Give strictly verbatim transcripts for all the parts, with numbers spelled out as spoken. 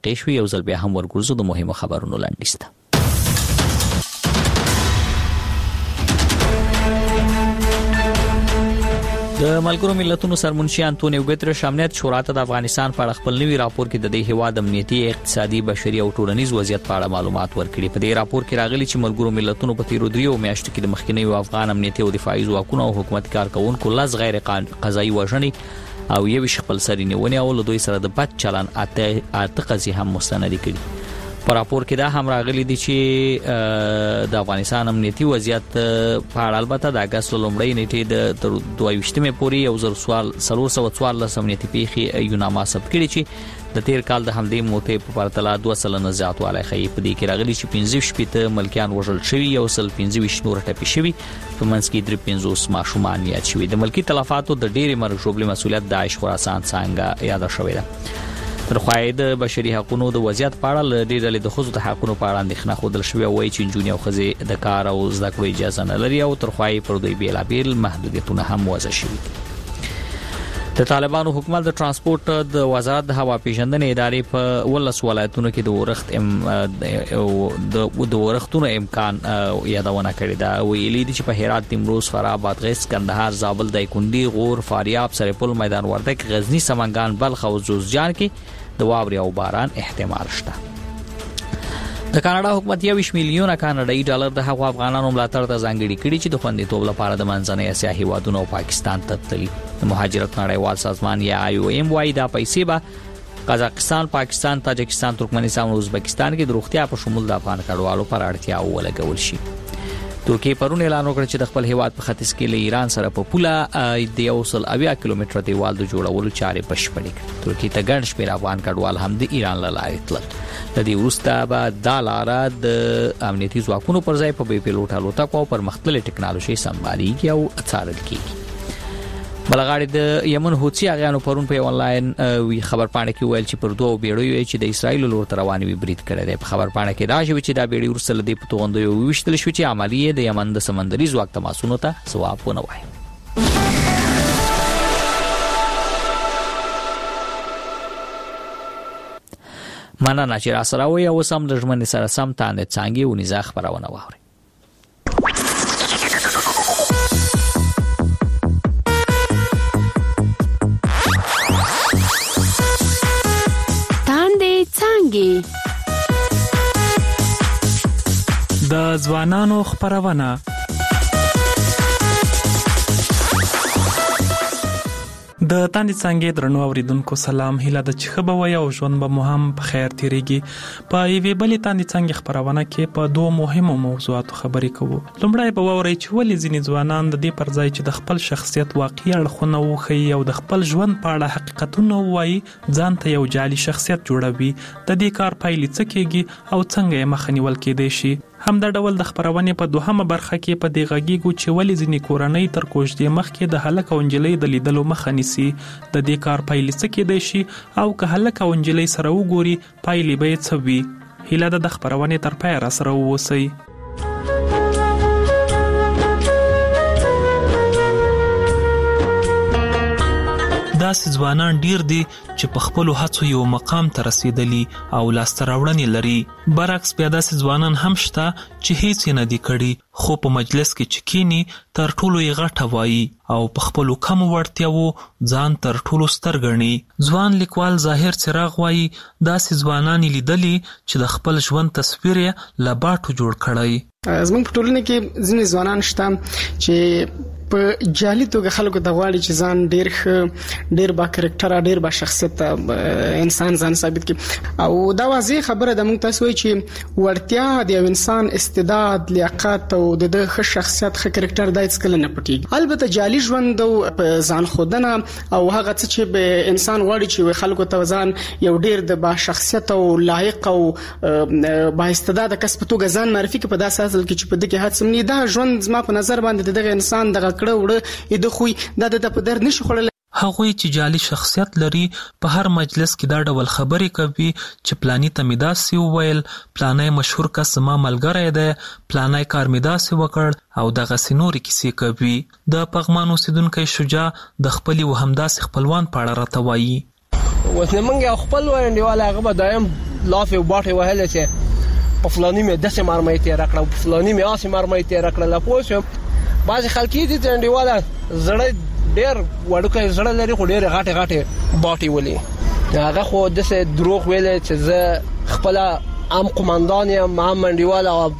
واقع شوي. یو ځل بیا هم ورګرځو د مهمو خبرونو لنډیز ته. د ملګرو ملتونو سرمنشي انټونیو ګوتریش امنیت شورا ته د افغانستان په اړه خپل نوي راپور کې د دې هیواد امنیتي، اقتصادي، بشري او ټولنیز وضعیت په اړه معلومات ورکړي. په دې راپور کې راغلي چې ملګرو ملتونو په تیرو دریو میاشتو کې د مخکنیو افغان امنیتي او دفاعي ځواکونو او حکومت کارکونکو لس غیر قضایي وژنې او یو خپل سري نیونې او له دوی سره د بد چلن اته اته قضیې هم مستند کړي. په راپور کې دا هم راغلي دي چې د افغانستان امنیتي وضعیت په اړه البته د اگست لومړۍ نیټې د دوه ویشتمې پورې یو زر سوال څلور سوه څوارلس امنیتي پیښې یوناما ثبت کړي چې د تیر کال د همدې موتې په پرتله دوه سلنه زیاتوالی ښیي. په دې کې راغلي چې پنځه شپېته ملکیان وژل شوي، یو سل پنځه ویشت نور ټپي شوي، په منځ کې درې پنځوس ماشومان یاد شوي. د ملکي تلفاتو د ډېرې مرګ ژوبلې مسؤلیت داعش خراسان څنګه یاد شوې ده. تر خو د بشري حقوقو د وضعیت په اړه د ډېرې د خصوصي د حقوقو په اړه اندېښنه خوده شوې او وایي چې جونیو خزي د کار او زده کړو اجازه نه لري او تر خو پر دوی بیلابیل محدودیتونه هم وضع شوي. د طالبانو حکومت د ترانسپورت د وزارت د هوا پیژندنې ادارې په ولس ولایتونو کې د ورښت ام د د ورښتونو امکان یادونه کړې ده. ویلي دي چې په هرات، نیمروز، فراه، بادغیس، کندهار، زابل، دایکنډي، غور، فاریاب، سرپل، میدان وردګ، غزنی، سمنګان، بلخ او جوزجان کې د واورې او باران احتمال شته. د کاناډا حکومت یو میلیون کاناډایي ډالر د هغو افغانانو ملاتړ ته ځانګړي کړي چې د خوندیتوب لپاره د منځنۍ اسیا هیوادونو او پاکستان ته تللي. د مهاجرت نړیوال سازمان یا آی او ایم وايي دا پیسې به قزاقستان، پاکستان، تاجکستان، ترکمنستان او ازبکستان کې د روغتیا په شمول د افغان کډوالو پر اړتیا ولګول شي. ترکیه پرون اعلان وکړ چې د خپل هیواد په ختیځ کې له ایران سره په پوله د یو سل اویا کیلومتره دیوال د جوړولو چارې بشپړې کړې. ترکیه ته ګڼ شمېر افغان کډوال هم د ایران له لارې تلل. د دې وروسته به دا لاره د امنیتي ځواکونو پر ځای په بې پیلوټ الوتکو او پرمختللې ټکنالوژي سمبالېږي او څارل کېږي. بلغاړي د یمن حوثي اغیانو پرون په آنلاین وی خبر پاڼه کې ویل چې پر دوه بیړیو چې د اسرایل لور ته روانې وي برید کړی دی. په خبر پاڼه کې دا شوی چې دا بیړۍ ورسره د پتوغندو ویشتل شو چې عملیه د یمن د سمندري ځواک تماسونو ته ځواب ونه وایي. مننه چې را سره وي او سم د ژمنې سره سم تاند څنګه ونیزه خبرونه واوري. د ځوانانو خبرونه. د تاندې څنګه درنو اوریدونکو سلام، هیله ده چې خبر وي او ژوند به مو هم په خیر تیریږي. په یوې بلې تاندې څنګه خبرونه کې په دوه مهمو موضوعاتو خبرې کوو. لومړی به ووري چې ولې ځینې ځوانان د دې پر ځای چې د خپل شخصیت واقعي اړخونه وښيي او د خپل ژوند په اړه حقیقتونه وایي ځان ته یو جعلي شخصیت جوړوي. د دې کار پایلې څه کېږي او څنګه یې مخه نیول کېدای شي. هم دا ډول د خبرونې په دوهمه برخه کې په دې غږیږو چې ولې ځینې کورنۍ تر کوژدې مخکې د هلک او نجلۍ د لیدلو مخه نیسي. د دې کار پایلې څه کېدای شي او که هلک او نجلۍ سره وګوري پایلې به یې څه وي. هیله ده د خبرونې تر پایه را سره واوسئ. داسې ځوانان ډیر دي چې په خپلو هڅو یو مقام ته رسیدلي او لاسته راوړنې لري. برعکس بیا داسې ځوانان هم شته چې هیڅ یې نه دي کړي خو په مجلس کې چې کینی تر ټولو یې غټه وایي او په خپلو کمو وړتیاوو ځان تر ټولو ستر ګڼي. ځوان لیکوال ظاهر څراغ وایي داسې ځوانان لیدلي چې د خپل ژوند تصویر یې له باټو جوړ کړی. زموږ په ټولنه کې ځینې ځوانان شته چې په جالي توګه خلکو د غواړي چې ځان ډیر ښه، ډیر با کریکټر، ډیر با شخصیت انسان ځان ثابت کړي. او دا واضح خبره ده موږ تاسو وایي چې ورتیا د یو انسان استعداد، لیاقت او د ښه شخصیت، ښه کریکټر دای څه کله نه پټيږي. البته جالي ژوند او ځان خودنه او هغه څه چې به انسان غواړي چې خلکو ته ځان یو ډیر د با شخصیت او لایق او با استعداد کس په توګه ځان معرفي کړي په داسې حال کې چې په دغه هڅه نه دا ژوند زما په نظر باندې دغه انسان دغه کړه وړه د خوې د د په در نشي خړل. هغوی چې جعلي شخصیت لري په هر مجلس کې دا ډول خبرې کوي چې پلانی ته مې داسې وویل، پلانی مشهور کس زما ملګری دی، پلانی کار مې داسې وکړ او دغسې نورې کیسې کوي. د پغمان اوسیدونکی شجاع د خپلې و همداسې خپلوان په اړه راته وایي. اوس نه موږ یو خپل ونډیوال هغه به دایم لافې باټې وهلې چې په فلاني مې داسې مرمۍ تېره کړه په فلاني مې آسې مرمۍ تېره کړله پوه شوم. بعضې خلک دي چې انډیواله زړه ډېر وړوکی زړه لري خو ډېرې غټې غټې باټې ولي. هغه خو داسې دروغ ویلی چې زه خپله هم قمندان یم هم انډیوال او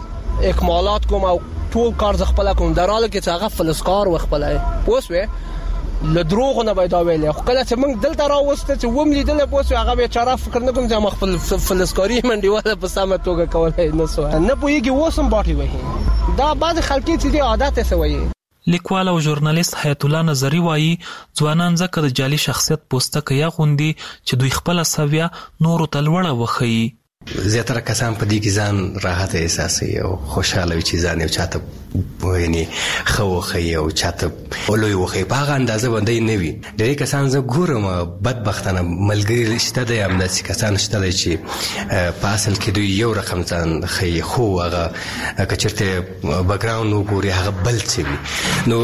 اکمالات کوم او ټول کار زه خپله کوم، در حاله کې چې هغه فلزکار و خپله پوه شوې. له دروغو نه به یې دا ویلی. خو کله چې موږ دلته راوسته چې وم لیدلی پوه شوې هغه بیچاره فکر نه کوم چې ما خپل فلزکاري انډیواله په سمه توګه کولی نه سوه. نه پوهېږي اوس هم باټې وهي. دا بعضې خلک چې دي عادت یې څه وایي. لیکوال او ژورنالیست حیات الله نظري وایي ځوانان ځکه د جعلي شخصیت پوستکی اغوندي چې دوی خپله سویه نورو ته لوړه وښیي. زیاتره کسان په دې کې ځان راحت احساسوي او خوشاله وي چې ځان یو چاته یعنې ښه وښیي او چاته لوی وښیي. په هغه اندازه باندې نه وي. ډېری کسان زه ګورم بدبختانه ملګري شته دی، همداسې کسان شته دی چې په اصل کې دوی یو رقم ځان ښیي خو هغه که چېرته بکګراونډ وګوري هغه بل څه وي. نو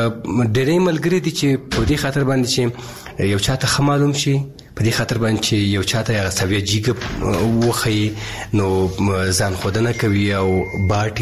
ډېری ملګري دي چې په دې خاطر باندې چې یو چاته ښه معلوم شي، په دې خاطر باندې چې یو چاته هغه سویه جیګه وښیي نو ځان ښودنه کوي او باټې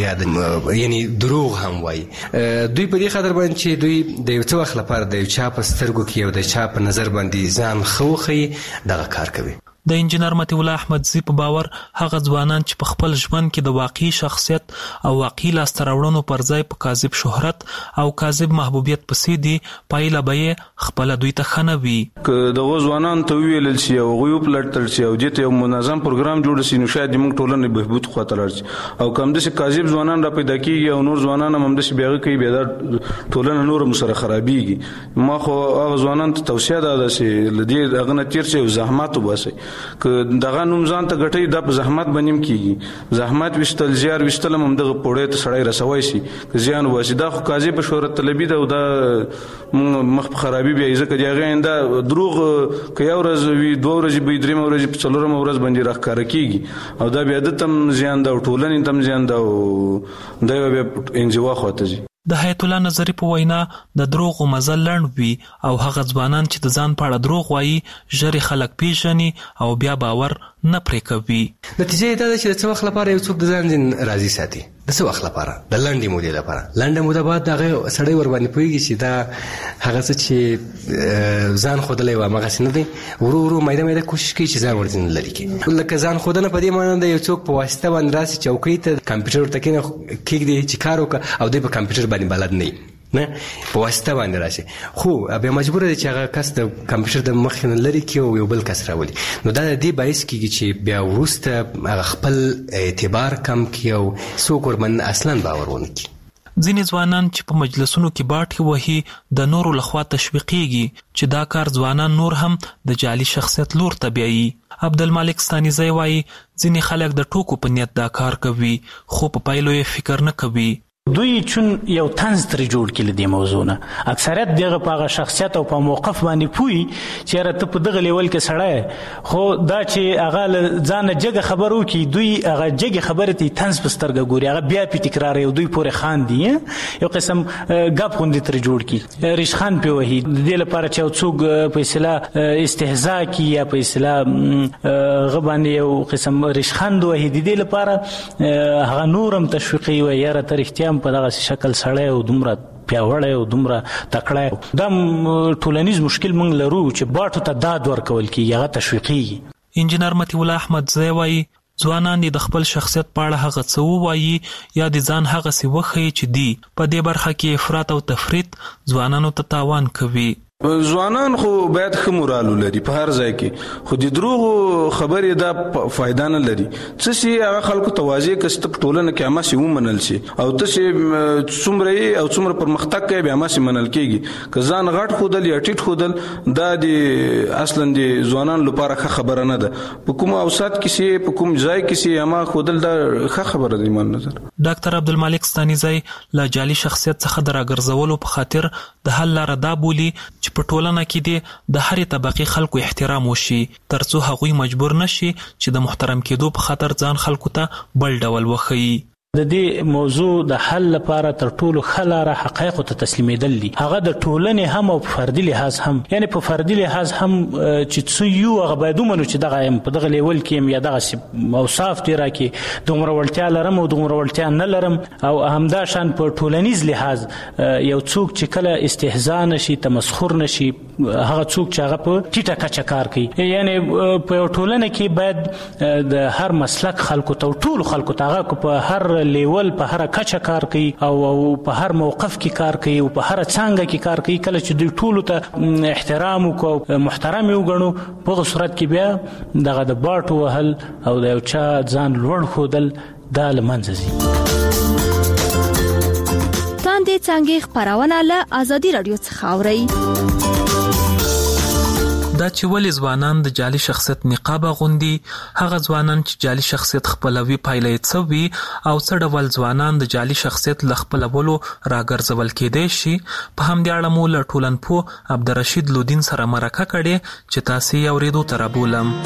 وهي، یعنې دروغ هم وایي. دوی په دې خاطر باندې چې دوی د یو څه وخت لپاره د یو چا په سترګو کې او د چا په نظر باندې ځان ښه وښیي دغه کار کوي. د انجینر مطیع الله احمدزي په باور هغه ځوانان چې په خپل ژوند کې د واقعي شخصیت او واقعي لاسته راوړنو پر ځای په کاذب شهرت او کاذب محبوبیت پسې دي، پایله به یې خپله دوی ته ښه نه وي. که دغو ځوانانو ته وویلل شي او هغوی وپلټل شي او دې ته یو منظم پروګرام جوړ شي نو شاید موږ ټولنې بهبود خواته لاړ شي. او که همداسې کاذب ځوانان را پیدا کېږي او نور ځوانان هم همداسې بیا هغه کوي بیا دا ټولنه نور هم سره خرابېږي. ما خو هغه ځوانانو ته توصیه دا ده چې له دې هغه نه تېر شئ او زحمت وباسئ. که دغه نوم ځان ته ګټئ دا په زحمت باندې هم کېږي. زحمت ویستل زیار ویستل هم همدغه پوړۍ ته سړی رسوی شي که زیان وباسي. دا خو کاذبه شهرت طلبي ده او دا مخ په خرابي بیایي. ځکه د هغې آینده دروغ که یو ورځ وي دوه ورځې به وي درېیمه ورځ په څلورمه ورځ باندې راښکاره کېږي او دا بیا ده ته هم زیان ده او ټولنې ته هم زیان ده او دی به بیا انزوا خواته ځي. د حیات الله نظري په وینا د دروغو مزل لنډ وي او هغه ځوانان چې د ځان په اړه دروغ وایي ژر خلک پیژني او بیا باور نه پرې کوي. نتیجه یې دا ده چې د څه وخت لپاره یو څوک د ځان ځین راضي ساتي، د څه وخت لپاره، د لنډې مودې لپاره. لنډه موده بعد هغه سړی ورباندې پوهېږي چې دا هغه څه چې ځان ښودلی و همغسې نه دی. ورو ورو میده میده کوشش کوي چې ځان ورځینې لرې کړي. لکه ځان ښودنه په دې معنی ده یو څوک په واسطه باندې راسي چوکۍ ته کمپیوټر ورته کېږدي چې کار وکړه او دوی په کمپیوټر باندې بلد نه وي، نه په واسطه باندې راشي. خو بیا مجبوره دی چې هغه کس د کمپیوټر د مخې نه لرې کړي او یو بل کس راولي. نو دا د دې باعث کېږي چې بیا وروسته هغه خپل اعتبار کم کړي او څوک ورباندې اصلا باور ونه کړي. ځینې ځوانان چې په مجلسونو کې باټې وهي د نورو لخوا تشویقېږي چې دا کار ځوانان نور هم د جعلي شخصیت لور ته بیایي. عبدالمالک ستانیزی وایي ځینې خلک د ټوکو په نیت دا کار کوي خو په پایلو یې فکر نه کوي. دوی چون یو طنز ترې جوړ کړي له دې موضوع نه. اکثریت دغه په هغه شخصیت او په موقف باندې پوهي چې یاره ته په دغه لیول کې سړی خو دا چې هغه له ځانه جګه خبر وکړي دوی هغه جګې خبرې ته طنز په سترګه ګوري، هغه بیا پې تکراروي او دوی پورې خاندي. یو قسم ګپ غوندې ترې جوړ کړي، ریشخند پې وهي د دې لپاره چې یو څوک په اصطلاح استهزا کړي یا په اصطلاح هغه باندې یو قسم ریشخند وهي. د دې لپاره هغه نور هم تشویقوي وایي یاره ته رښتیا په دغه شکل سړی او دومره پیاوړی او دومره تکړی. دا ټولنیز مشکل موږ لرو چې باټو ته داد ورکول کېږي، هغه تشویقېږي. انجینر مطیع الله احمدزی وایي ځوانان دې د خپل شخصیت په اړه هغه څه ووایي یا د ځان هغسې وښیي چې دي. په دې برخه کې افراط او تفریط ځوانانو ته تاوان کوي. ځوانان خو باید ښه مورال ولري په هر ځای کې، خو د دروغو خبرې دا فایده نه لري. څه شي هغه خلکو ته واضح کړه چې ته په ټولنه کې هماسې ومنل شي او ته چې څومره یې او څومره پرمختګ کوې بیا هماسې منل کېږي. که ځان غټ ښودل یا ټیټ ښودل دا د اصلا د ځوانانو لپاره ښه خبره نه ده. په کوم اوسط کې سي په کوم ځای کې سي هما ښودل دا ښه خبره ده ایمان نظر. ډاکټر عبدالمالک ستانیزی له جعلي شخصیت څخه د راګرځولو په خاطر د حل لاره دا بولي چې په ټولنه کې دې د هرې طبقې خلکو احترام وشي ترڅو هغوی مجبور نشي چې د محترم کېدو په خاطر ځان خلکو ته بل ډول وښیي. د دې موضوع د حل لپاره تر ټولو ښه لاره حقایقو ته تسلیمېدل دي. هغه د ټولنې هم او په فردي لحاظ هم، یعنی په فردي لحاظ هم چې څو یو هغه باید ومنو چې دغه یم په دغه لیول کې یم یا دغه اوصاف دي راکې دومره وړتیا لرم او دومره وړتیا نه لرم. او همدا شان په ټولنیز لحاظ یو څوک چې کله استهزاء نشي، تمسخر نشي، هغه څوک چې هغه په ټیټه کچه کار کوي. یعنی په یو ټولنه کې باید د هر مسلک خلکو ته ټول خلکو ته هغه په هر لیول په هر کچه کار کوي او په هر موقف کې کار کوي او په هر څنګه کې کار کوي. کله چې دوی ټول ته احترام او محترم وګڼو، په صورت کې بیا دغه د باټو وهل او د یو چا ځان لوړ ښودل دا له منځه ځي. تاندې څنګه خبرونه له ازادي رادیو څخه اوري. دا چې ولې ځوانان د جعلي شخصیت نقاب غوندي، هغه ځوانان چې جعلي شخصیت خپلوي پایله یې څه وي او څه ډول ځوانان د جعلي شخصیت له خپلولو راګرځول کېدای شي، په همدې اړه مو له ټولنپوه عبدالرشید لودین سره مرکه کړې چې تاسو یې اورېدو ته رابولم.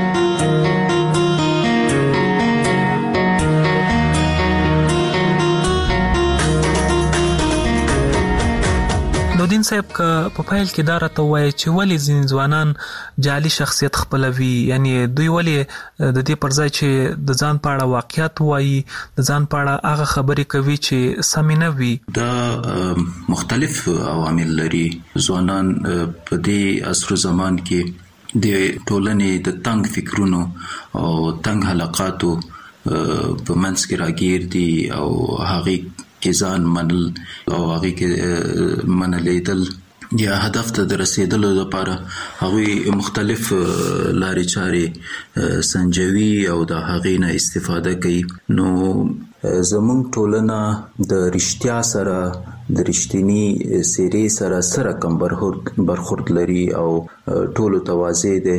لودین صاحب که په پیل کې دا راته وایي چې ولې ځینې ځوانان جعلي شخصیت خپلوي، یعنی دوی ولې د دې پر ځای چې د ځان په اړه واقعیت وایي، د ځان په اړه هغه خبرې کوي چې سمې نه وي. دا مختلف عوامل لري. ځوانان په دې عصر زمان کې د ټولنې د تنگ فکرونو او تنگ حلقاتو په منځ کې راګیر دي او هغې کې ځان منل او هغې کې منلیدل یا هدف ته د رسیدلو لپاره هغوی مختلف لارې چارې سنجوي او د هغې نه استفاده کوي. نو زموږ ټولنه د رښتیا سره د رښتینی څېرې سره سره کم برخورد لري او ټولو ته واضح دی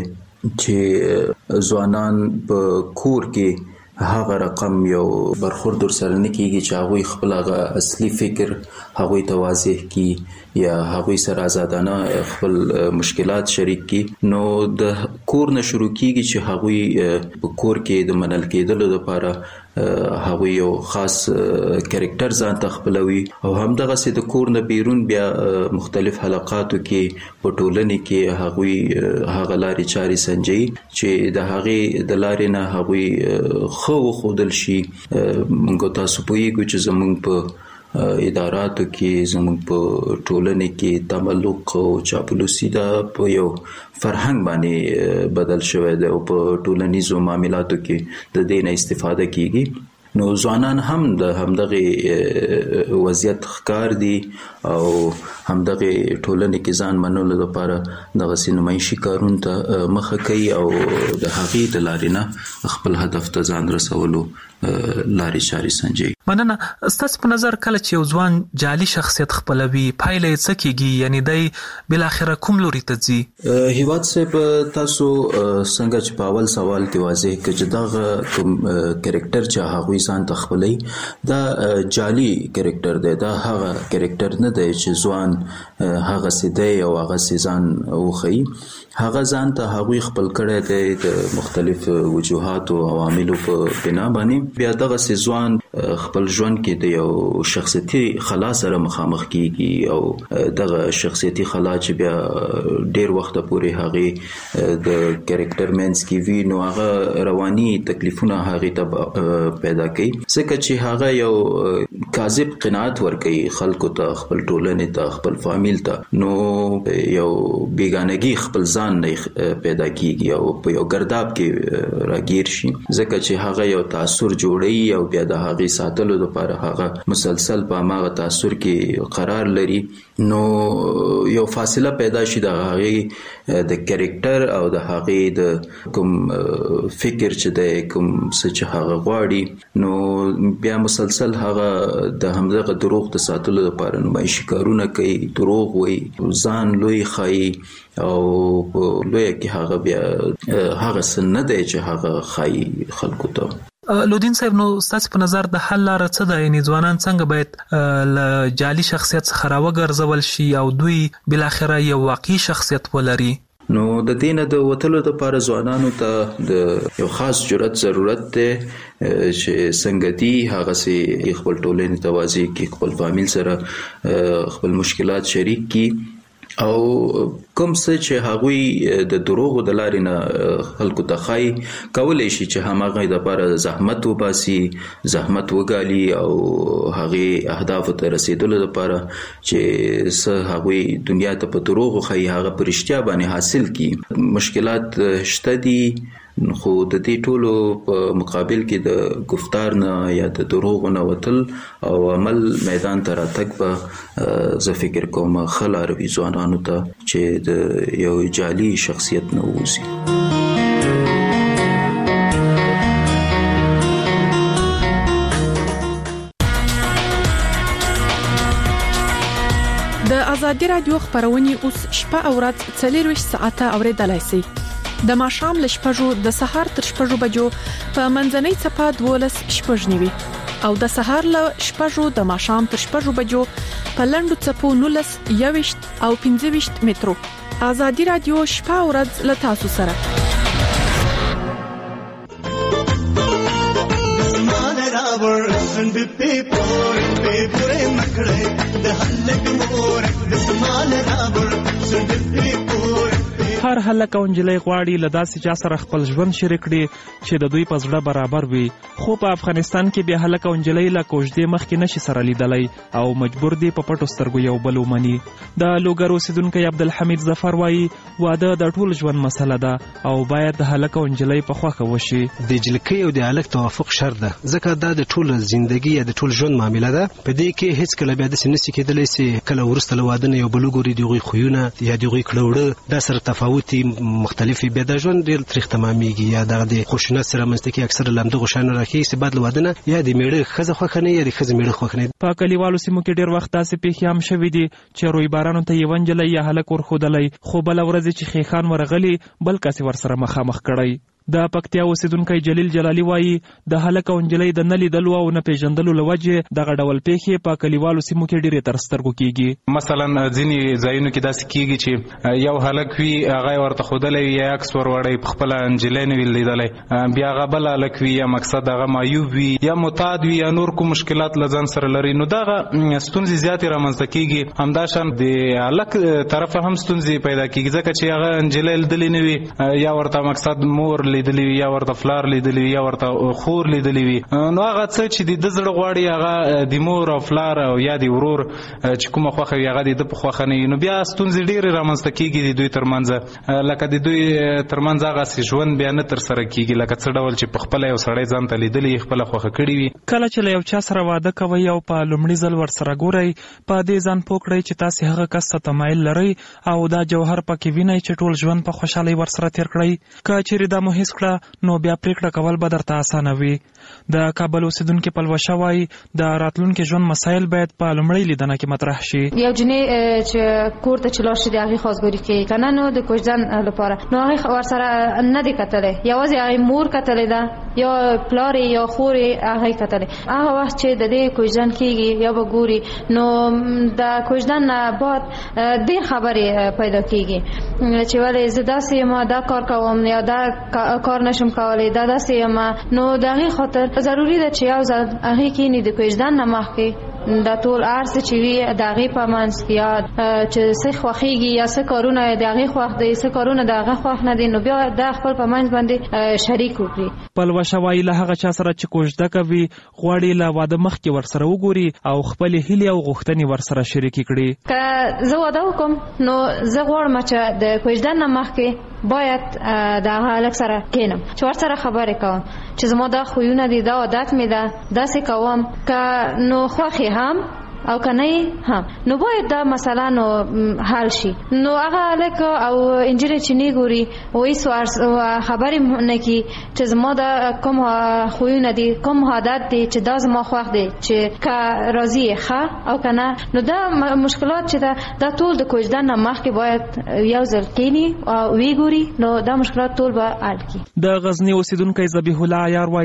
چې ځوانان په کور کې هغه رقم یو برخورد در سره نه کیږي چې هغوی خپل هغه اصلي فکر هغوی ته واضح کی یا هغوی سره آزادانه خپل مشکلات شریک کی. نو د کور نه شروع کیږي چې هغوی په کور کې د منل کېدلو لپاره هغوی یو خاص کریکټر ځان ته خپلوي او همدغسې د کور نه بیرون بیا مختلف حلقاتو کې په ټولنې کې هغوی هغه لارې چارې سنجوي چې د هغې د لارې نه هغوی ښه وښودل شي. موږ تاسو پوهیږو چې زموږ په اداراتو کې زموږ په ټولنې کې تملق او چاپلوسي دا په یو فرهنګ باندې بدل شوی دی او په ټولنیزو معاملاتو کې د دې نه استفاده کیږي. نو ځوانان هم د همدغه وضعیت ښکار دي او همدغه ټولنې کې ځان منلو لپاره دغسې نمایشي کارونو ته مخه کوي او د هغې د لارې نه خپل هدف ته ځان رسولو لارې چارې سنجوي. مننه. ستاسو په نظر کله چې یو ځوان جعلي شخصیت خپلوي پایله یې څه کیږي، یعنی دی بالاخره کوم لوري ته ځي؟ هیواد صاحب تاسو څنګه چې په اول سوال کې واضح کړ چې دغه کوم کریکټر چې هغوی ځان ته خپلوي دا جعلي کریکټر دی، دا هغه کریکټر نه دی چې ځوان هغسې دی او هغسې ځان وښیي. هغه ځان ته هغوی خپل کړی دی د مختلف وجوهاتو او عواملو په بنا باندې. بیا دغسې ځوان خپل ژوند کې د یو شخصیتي خلا سره مخامخ کیږي او دغه شخصیتي خلا چې بیا ډیر وخت پورې هغه د کریکټر مینس کې وی نو هغه رواني تکلیفونه هغه ته پیدا کوي ځکه چې هغه یو کاذب قناعت ورکوي خلکو ته، خپل ټولنې ته، خپل فامیل ته. نو یو بیگانگی خپل ځان نه پیدا کیږي او په یو ګرداب کې راګیر شي ځکه چې هغه یو تاثر جوړي او بیا د هغه ساتلو لپاره هغه مسلسل په هغه تاثر کې قرار لري. نو یو فاصله پیدا شي د هغه د کریکټر او د هغه د کوم فکر چې د کوم څه چې هغه غواړي. نو بیا مسلسل هغه د همدغه دروغ د ساتلو لپاره نمایشي کارونه کوي، دروغ وایي، ځان لوی ښایي او لوی کې هغه بیا هغه څه نه دی چې هغه ښایي خلکو ته. لودین صاحب نو ستاسو په نظر د حل لاره څه ده؟ یعنی ځوانان څنګه باید له جعلي شخصیت څخه راوګرځول شي او دوی بالاخره یو واقعي شخصیت ولري؟ نو د دینه د وتلو لپاره ځوانانو ته د یو خاص جرأت ضرورت دی چې څنګه دی هغه سي خپل ټولنې توازی کې خپل فامیل سره خپل مشکلات شریک کی او کوم څه چې هغوی د دروغ د لارې نه خلکو ته خای کولای شي چې همغه د لپاره زحمت وباسي زحمت وګالي او هغه اهداف ته رسیدلو لپاره چې څه هغوی دنیا ته په دروغ خای هغه پرشتیا باندې حاصل کی مشکلات شته دي خو د دې ټولو په مقابل کې د گفتار نه یا د دروغ نه وتل او عمل میدان ته راتګ به زه فکر کوم خلار وي ځوانانو ته چې د یو جعلي شخصیت نه ووځي. د ازادي رادیو خبرونه اوس شپه او ورځ څلور ویشت ساعته اوریدلای شئ. د ماښام ل شپږو د سهار تر شپږو بجو په منځنۍ چپه دولس شپږ نیوي او د سهار ل شپږو د ماښام تر شپږو بجو په لندو چپو نولس یويشت او پنځه ویشت مترو. ازادي رادیو شپه او ورځ ل تاسو سره. هر هلک او نجلۍ غواړي له داسې چا سره خپل ژوند شریک کړي چې د دوی په زړه برابر وي، خو په افغانستان کې بیا هلک او نجلۍ له کوژدې مخکې نشي سره لیدلی او مجبور دي په پټو سترګو یو بل ومني. د لوګر اوسیدونکی عبدالحمید ظفر وایي واده د ټول ژوند مسله ده او باید د هلک او نجلۍ په خوښه وشي. د جلکۍ او د هلک توافق شرط ده، ځکه دا د ټول ژوندۍ یا د ټول ژوند معامله ده. په دې کې هیڅ کله بیا داسې نشي کېدلی چې کله وروسته له واده نه یو بل وګوري د هغوی خویونه یا د هغوی کړه دا سره تفاوت مختلفي بیا د ژوند ډېر تریخ تمامېږي یا دغه د خشونت سره منځته کې اکثره له همدغو شیانو راښیي چې بعد له واده نه یا د میړه ښځه خوښه نه یا د ښځې میړه خوښ نه. په کلیوالو سیمو کې ډېر وخت داسې پیښې هم شوي دي چې رویبارانو ته یوه نجلۍ یا هلک ورښودلی خو بله ورځ چې خیخان ورغلي بل کس یې ورسره مخامخ کړی. د پکتیا اوسیدونکی جلیل جلالی وایي د هلک او نجلۍ د نه لیدلو او نه پیژندلو له وجې دغه ډول پیښې په کلیوالو سیمو کې ډېرې تر سترګو کېږي. مثلا ځینې ځایونو کې داسې کېږي چې یو هلک وي هغه یې ورته ښودلی وي یا عکس ور وړی په خپله نجلۍ نه وي لیدلی، بیا هغه بل هلک وي یا مقصد هغه معیوب وي یا معتاد وي یا نور کوم مشکلات له ځان سره لري، نو دغه ستونزې زیاتې رامنځته کېږي. همداشان د هلک طرفه هم ستونزې پیدا کېږي ځکه چې هغه نجلۍ لیدلې نه وي یا ورته مقصد مور لیدلی وي یا ورته فلار لیدلی وي یا ورته خور لیدلی وي، نو هغه څه چې د ده زړه غواړي هغه د مور او فلار او یا د ورور چې کومه خوښه وي هغه د ده په خوښه نه وي، نو بیا ستونزې ډېرې رامنځته کېږي د دوی ترمنځ، لکه د دوی ترمنځ هغسې ژوند بیا نه ترسره کېږي لکه څه ډول چې په خپله یو سړی ځان ته لیدلی یې خپله خوښه کړې وي. کله چې له یو چا سره واده کوئ او په لومړي ځل ورسره ګورئ په دې ځان پوه کړئ چې تاسې هغه کس ته تمایل لرئ او دا جوهر پکې وینئ چې ټول ژوند په خوشحالۍ ورسره تېر کړئ. که چیرې دا مو هېڅ کړه نو بیا پریکړه کول به درته اسانه وي. د کابل اوسیدونکي پلوشه وایي د راتلونکي ژوند مسایل باید په لومړۍ لیدنه کې مطرح شي. یو جنۍ چې کور ته چې لاړ شي د هغې خواستګاري کوي که نه نو د کوژدن لپاره نو هغې ورسره نه دی کتلی، یوازې هغې مور کتلی ده یا پلار یا خور هغې کتلی. هغه وخت چې د دې کوژدن کېږي یا به ګوري نو د کوژدن نه بعد دې خبرې پیدا کېږي چې ولې زه داسې یم دا کار کوم یا دا کار نشم کولی دا داسې یم، نو د هغې خاطر ضروري ده چې یو ځل هغې کښېني د کوژدن نه مخکې دا ټول هر څه چې وي د هغې په منځ کې یا چې څه خوښېږي یا څه کارونه د هغې خوښ دی څه کارونه د هغه خوښ نه دي، نو بیا دا خپل په منځ باندې شریک وکړي. پلوشه وایي له هغه چا سره چې کوژده کوي غواړي له واده مخکې ورسره وګوري او خپلې هیلې او غوښتنې ورسره شریکې کړي. که زه واده وکړم نو زه غواړم چې د کوژدن نه مخکې باید د هغه هلک سره کښېنم چې ورسره خبرې کوم چې زما دا خویونه دي دا عادت مې ده داسې کوم، که نو خوښې هم او کنه هم نو باید دا مثلا نو حل شي. نو هغه هلک او انجینر چې نه ګوري وایي خبرې نه کوي چې زما دا کوم خویونه دي کوم عادت دي چې دا زما خوښ دي چې که راضي ښه او کنه، نو دا مشکلات چې دا دا ټول د کوژدن نه مخکې باید یو ځل کښېني او ویې ګوري نو دا مشکلات ټول به حل کړي. د غزني اوسیدونکی ذبیح الله عیار وایي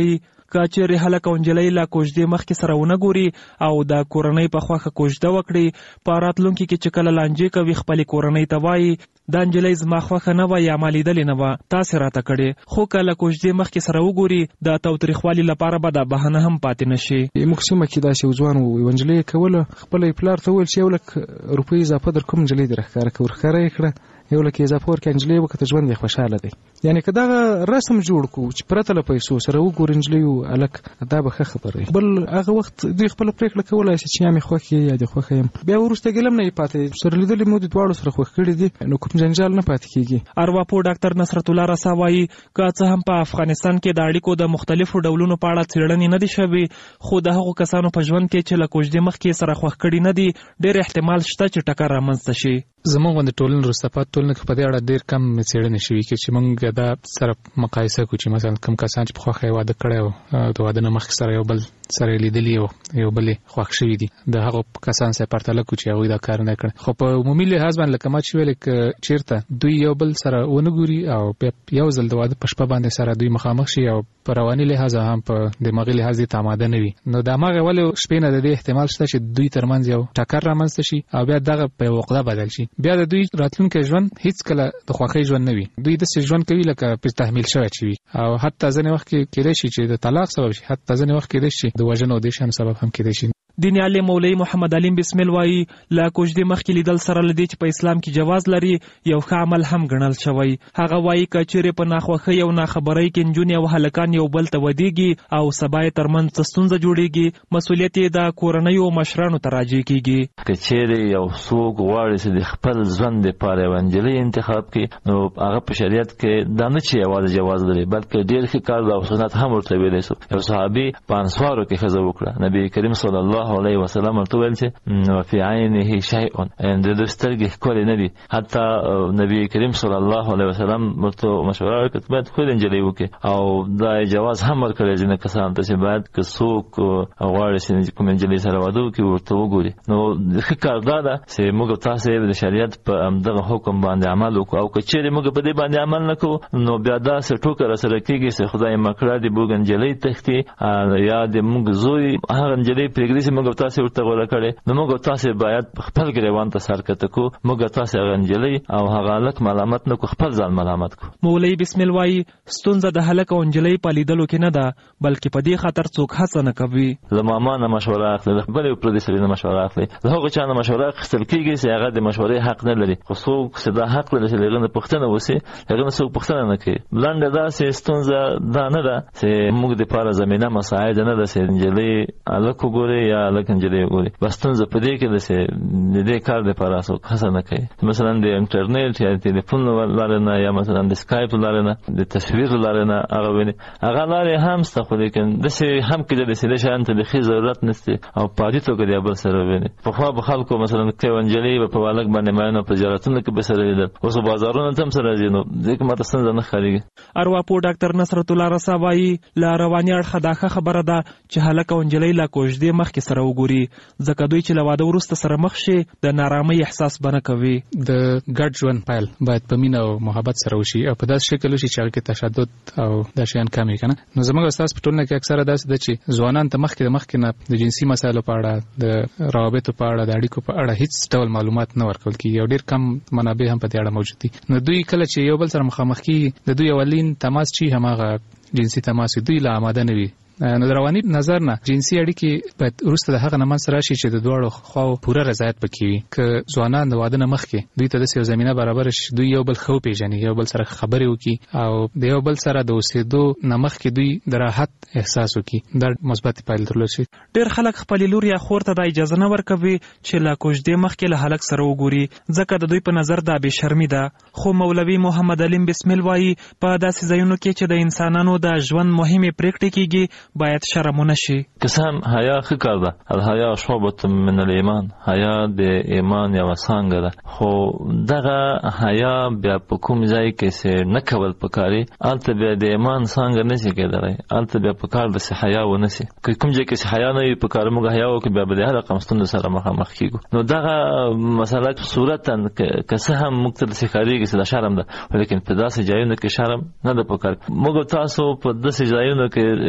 کچېرې هلک او نجلۍ لا کوژدې مخکې سره ونه ګوري او د کورنۍ په خوښه کوژده وکړي په راتلونکي کې چې کله لانجې کوي خپلې کورنۍ ته وایي دا نجلۍ زما خوښه نه وه یا ما لیدلې نه وه تاسې راته کړې خو که له کوژدې مخکې سره وګوري د تاوتریخوالي لپاره به دا بهانه هم پاتې نه شي. موږ سیمه کې داسې یو ځوان و یوه نجلۍ یې کوله خپله یې پلار ته وویل چې یو لک روپۍ اضافه در کوم نجلۍ دې راښکاره کړه ورښکاره یې کړه یو لک اضافه ورکړه نجلۍ یې وکړه ژوند یې خوشحاله دی. یعنې که دغه رسم جوړ کړو چې پرته له پیسو سره وګوري نجلۍ او هلک دا به ښه خبره وي. بل هغه وخت دوی خپله پرېکړه کولی شي چې یا مې خوښ یې یا دې خوښه یم بیا وروسته ګیله هم نه یې پاتې سره لیدلې مو د دواړو سره خوښ کړي دي نو کوم جنجال نه پاتې کېږي. ارواپوه ډاکټر نصرت الله رسا وایي که څه هم په افغانستان کې د اړیکو د مختلفو ډولونو په اړه څېړنې نه دي شوې خو د هغو کسانو په ژوند کې چې له کوژدې مخکې سره خوښ کړي نه دي ډېر احتمال شته چې ټکر رامنځته شي. زموږ غوندې ټولنې وروسته پاتې ټولنه کې په دې اړه ډېر کم څېړنې شوي چې موږ دا سره مقایسه کړو چې مثلا کوم کسان چې په خوښه یې واده کړی او د واده نه مخکې سره یو بل سره لیدلي او یو بل یې خوښ شوي دي د هغو کسان سره پرتله کړو چې هغوی دا کار نه کړی. خو په عمومي لحاظ باندې لکه ما چې ویلې که چېرته دوی یو بل سره ونه ګوري او بیا یو ځل د واده په شپه باندې سره دوی مخامخ شي او په رواني لحاظ هم په دماغي لحاظ دې ته آماده نه وي نو د هماغې ولې شپې نه د دې احتمال شته چې دوی ترمنځ یو ټکر رامنځته شي او بیا دغه په یو عقده بدل شي. بیا د دوی راتلونکی ژوند هیڅ کله د خوښۍ ژوند نه وي دوی داسې ژوند کوي لکه پرې تحمیل شوی چې وي او حتی ځینې وخت کې کېدای شي چې د طلاق سبب شي حتی ځینې وخت کېدای شي د وژنو او دې شیانو سبب هم کېدای شي. دیني عالم مولوي محمد علیم بسمل وایي له کوژدې مخکې لیدل سره له دې چې په اسلام کې جواز لري یو ښه عمل هم ګڼل شوی. هغه وایي که چېرې په ناخوښۍ او ناخبرۍ کې نجونې او هلکان یو بل ته ودېږي او سبا یې ترمنځ څه ستونزه جوړېږي مسؤلیت یې د کورنیو مشرانو ته راجع کېږي. که چېرې یو څوک غواړي چې د خپل ژوند دپاره یوه نجلۍ انتخاب کړي نو هغه په شریعت کې دا نه چې یوازې جواز لري بلکې ډېر ښه کار ده او سنت هم ورته ویلی شو. یو صحابي په انصارو کې ښځه وکړه نبي کریم صلی الله علیه وسلم ورته ویل چې وفي عینه شیء د دوی سترګې ښکلې نه دي حتی نبي کریم صلی الله علیه وسلم ورته مشوره ورکړه باید ښکلې نجلۍ وکړي او دا جواز هم ورکړی ځینې کسانو ته چې باید که څوک غواړي چې کومې نجلۍ سره واده وکړي ورته وګوري. نو ښه کار دا ده چې موږ تاسې د شریعت په همدغه حکم باندې عمل وکړو او که چېرې موږ په دې باندې عمل نه کوو نو بیا داسې ټوکه راسره کېږي چې خدای مکړه د موږ نجلۍ تښتي یا د موږ زوی هغه نجلۍ پرېږدي چې موږ تاسې ورته غوره کړې نو موږ تاسې باید خپل ګریوان ته سر کته کو موږ تاسې هغه نجلۍ او هغه هلک ملامت نه کو خپل ځان ملامت کو. مولوي بسمل وایي ستونزه د هلک او نجلۍ په لیدلو کې نه ده بلکې په دې خاطر څوک هڅه نه کوي. له ماما نه مشوره اخلي له بلې پردي سړي نه مشوره اخلي له هغه چا نه مشوره اخیستل کېږي چې هغه د مشورې حق نه لري خو څوک چې دا حق لري چې له هغه نه پوښتنه وشي هغه نه څوک پوښتنه نه کوي. لنډه داسې ستونزه دا نه ده چې موږ دپاره زمینه مساعد نه ده چې نجلۍ هلک وګوري یا هلک نجلۍ وګوري بس ستونزه په دې کې ده چې د دې کار دپاره څوک هڅه نه کوي. مثلا د انټرنیټ یا د تلیفون له لارې نه یا مثلا د سکایپ له لارې نه د تصویر له لارې نه هغه ویني هغه لارې هم شته خو لیکن داسې هم کېدای د دې شیانو ته بیخي ضرورت نشته او په عادي توګه د یو بل سره ویني. پخوا به خلکو مثلا که یوه نجلۍ به په هلک باندې مین او په زیارتونو کې به سره لیدل اوس بازارونو ته هم سره ځي نو دې کې ماته ستونزه نه ښکارېږي. ارواپوه ډاکټر نصرت الله رسا وایي له رواني اړخه دا ښه خبره ده چې هلک او نجلۍ له کوژدې مخکې سره وګوري ځکه دوی چې له واده وروسته سره مخ شي د نارامۍ احساس به نه کوي. د ګډ ژوند پیل باید په مینه او محبت سره وشي او په داسې شکل وشي چې هغه کې تشدد او دا شیان کم وي که نه. نو زموږ استاد په ټولنه کې اکثره داسې ده چې ځوانان ته مخکې د مخکې نه د جنسي مسایلو په اړه د روابطو په اړه د اړیکو په اړه هیڅ ډول معلومات نه ورکول کېږي او ډېر کم منابع هم په دې اړه موجود دي. نو دوی کله چې یو بل سره مخامخ کېږي د دوی اولین تماس چې هماغه جنسي تماس دوی لا آماده نه وي نو د رواني نظر نه جنسي اړیکې باید وروسته د هغه نه منځته راشي چې د دواړو خواو پوره رضایت پکې وي. که ځوانان د واده نه مخکې دوی ته داسې یو زمینه برابره شي دوی یو بل ښه وپېژني یو بل سره خبرې وکړي او د یو بل سره د اوسېدو نه مخکې دوی د راحت احساس وکړي دا مثبتې پایلې درلود شي. ډېر خلک خپلې لور یا خور ته دا اجازه نه ورکوي چې له کوژدې مخکې له هلک سره وګوري ځکه د دوی په نظر دا بې شرمي ده. خو مولوي محمد علیم بسمل وایي په داسې ځایونو کې چې د انسانانو د ژوند مهمې پرېکړې کېږي باید شرم نشي. که هم حیا ښه کار ده الحیا شعبة من الایمان حیا د ایمان یوه څانګه ده خو دغه حیا بیا په کوم ځای کې چې نه کول پکاري هلته بیا د ایمان څانګه نشي کېدلی هلته بیا پکار ده چې حیا ونشي. که کوم ځای کې چې حیا نه وي پکار موږ حیا وکړو بیا به د هر رقم ستونزو سره مخامخ کېږو. نو دغه مسله صورتا که څه هم موږ ته داسې ښکارېږي چې دا شرم ده لیکن په داسې ځایونو کې شرم نه ده پکار. موږ تاسو په داسې ځایونو کې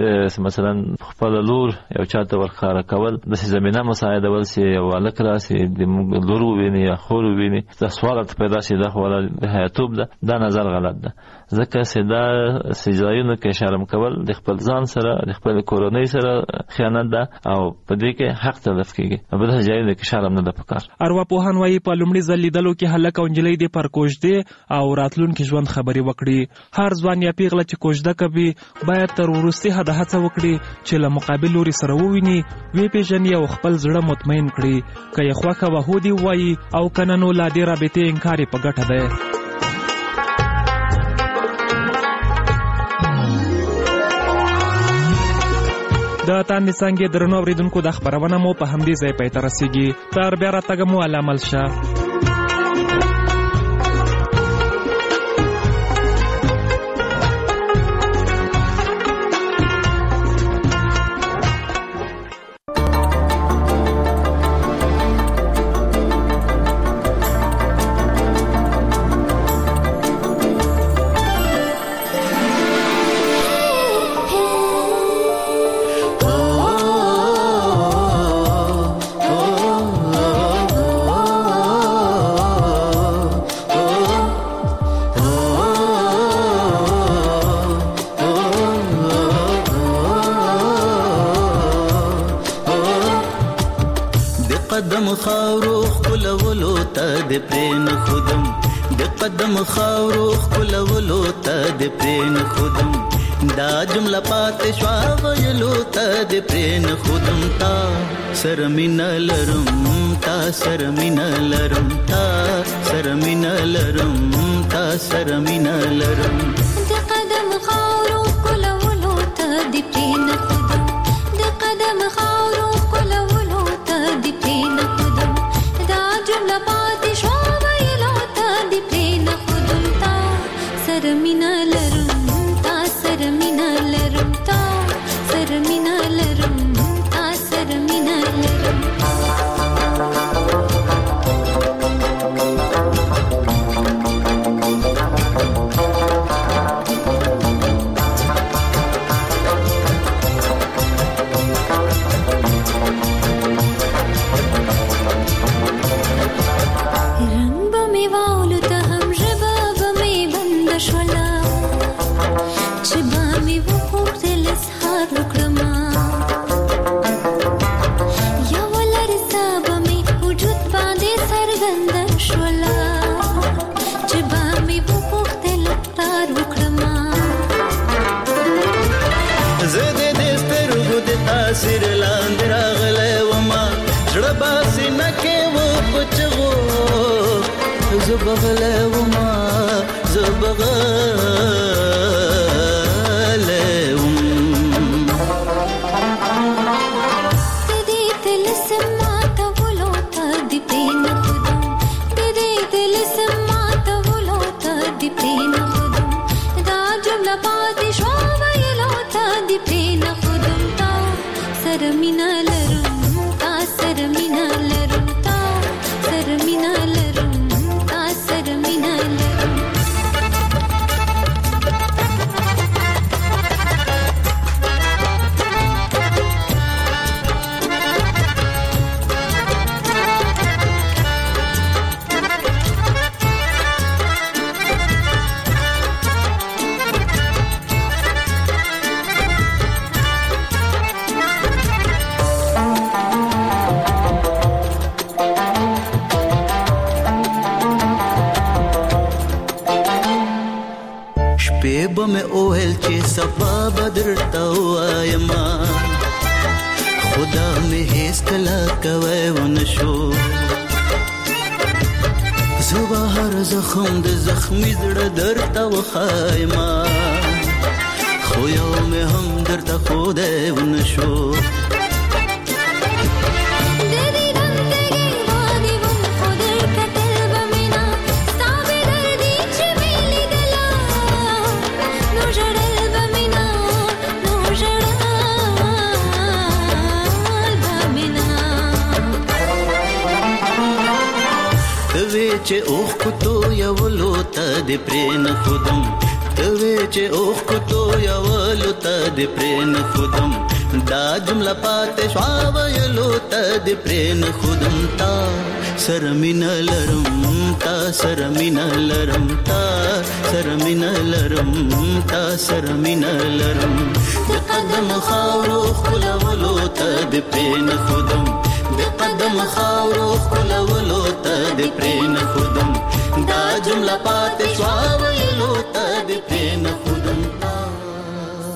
مثلا خپل لور یو چاته ورخاره کول د زمينه مساعده ول سي یو الک راسي د لور ویني یا خور ویني د سوال پیدا شي د خپل حیاتوب ده دا نظر غلط ده ځکه سدا سجایونو کې شرم کول د خپل ځان سره د خپل کورنۍ سره خیانت ده او په دې کې حق تلف کیږي په دې ځایونو کې شرم نه ده پکار. ارواپوهان وايي په لومړي ځل لیدلو کې هلک او نجلۍ د پر کوژدې او راتلونکي ژوند خبري وکړي. هر ځوان یا پیغله چې کوژده کوي باید تر وروستي حد هڅه وکړي چې له مقابل لوري سره وویني وی پیژني او خپل زړه مطمئن کړي. که یې خوښه وه هو دې وایي او که نه نو لا دې رابطې انکار یې په ګټه دی. د تاندې څانګې درنو اوریدونکو د خبرونه مو په همدې ځای پای ته رسیږي. تر بیا راتګ مو الله مل شه. قدم خاورو خلولو ته د پرین خودم د قدم خاورو خلولو ته د پرین خودم دا جمله پات شوا ویلو ته د پرین خودم تا سرمین لرم تا سرمین لرم تا سرمین لرم تا سرمین لرم د قدم خاورو خلولو ته د پرین خودم د قدم خاورو خلولو ته د پرین خودم دا جمله پات شوا ویلو ته د پرین خودم تا سرمین لرم تا سرمین لرم تا سرمین لرم تا سرمین لرم سر لاندې راغلی وما زړه باسي نکې و پچغو زه بغلی وما زه بغلی وم د دې طلسم ماتولو ته د پرې نه ښودم د دې طلسم ماتولو ته د پرې نه ښودم دا جمله پاتې شوه ویلو ته د پرې نه ښودم سرمینه لرم تا سرمینه لرم تا سرمینه لرم تا سرمینه لرم به مې اوهل چې سبا بدرته وایم خدا مې هیڅ کله کوي ونشو زه هر زخم د زخمي زړه درته وخایم خو یو مې هم درته خدای ونشو چې اوخ کو تو یو لوته د پرین خودم توی چې اوخ کوتو یولو ته د پرین خودم دا جمله پاتې شوا ویلو ته د پرین خودم تا سرمین لرم تا سرمین لرم تا سرمین لرم تا سرمین لرم د قدم خاورو خلولو ته د پرین خودم د قدم خاورو خلولو ته د پرین خودم دا جمله پاتې شوا ویلو ته د پرین خودم